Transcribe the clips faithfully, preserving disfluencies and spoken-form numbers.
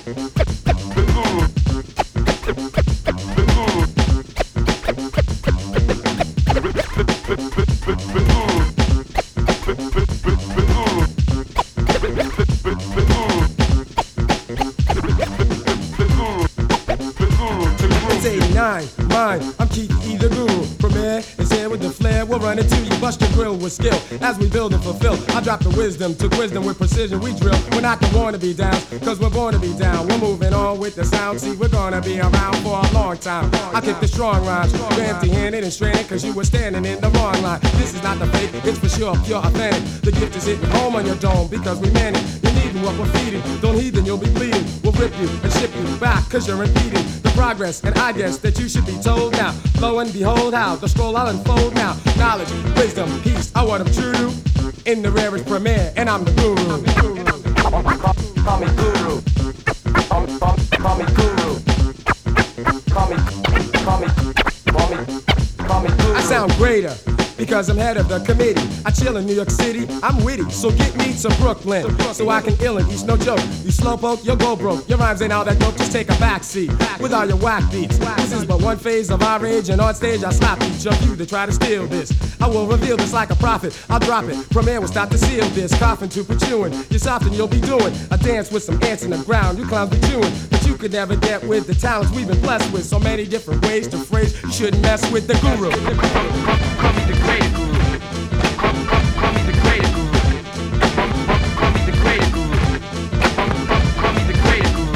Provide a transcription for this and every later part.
eighty-nine, mine, I'm Keith E. the Guru. Premier is here with the flair. We'll run it to you, bust your grill with skill. As we build and fulfill, I drop the wisdom to wisdom with precision. We drill. We're not the born to be down, cause we're born to be down. We're moving on with the sound. See, we're gonna be around for a long time. I kick the strong rhymes, you're empty-handed and stranded, cause you were standing in the wrong line. This is not the fake, it's for sure pure authentic. The gift is hitting home on your dome because we man it. You're needing what we're feeding. Don't heed, then you'll be bleeding. We'll rip you and ship you back, cause you're impeding the progress, and I guess that you should be told now. Lo and behold how the scroll I'll unfold now. Knowledge, wisdom, peace, I want them true in the rarest premiere, and I'm the guru. I'm the guru. Call me guru. Call me, call me, call me guru. Call me, call me, call me, call me guru. I sound greater because I'm head of the committee. I chill in New York City, I'm witty, so get me to Brooklyn, so I can ill and eat no joke. You slowpoke, you'll go broke. Your rhymes ain't all that dope, just take a backseat with all your whack beats. This is but one phase of our age, and on stage I slap each of you to try to steal this. I will reveal this like a prophet, I'll drop it. Premier will start to seal this, coughing to pursuing. You're soft and you'll be doing a dance with some ants in the ground. You clowns be chewing, but you could never get with the talents we've been blessed with. So many different ways to phrase, you shouldn't mess with the guru. Call me the greater guru. Call me the greater guru. Call me the greater guru. Call me the greater guru.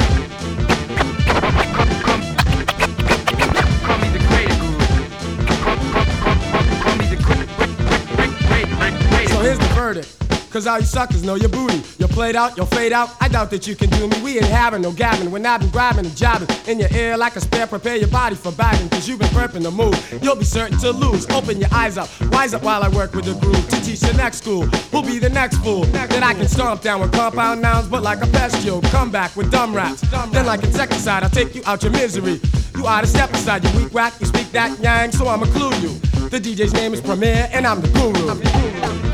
Call me the greater guru. Call me the great. So here's the verdict. Cause all you suckers know your booty. You're played out, you'll fade out. I doubt that you can do me. We ain't having no gabbing. We're not been grabbing and jabbing in your ear like a spare. Prepare your body for bagging, cause you've been prepping the move. You'll be certain to lose. Open your eyes up, wise up while I work with the groove to teach the next school. Who'll be the next fool that I can stomp down with compound nouns, but like a bestial. Come back with dumb raps. Then like insecticide, I'll take you out your misery. You oughta step aside, you weak whack. You speak that yang, so I'ma clue you. The D J's name is Premier, and I'm the guru. I'm the guru.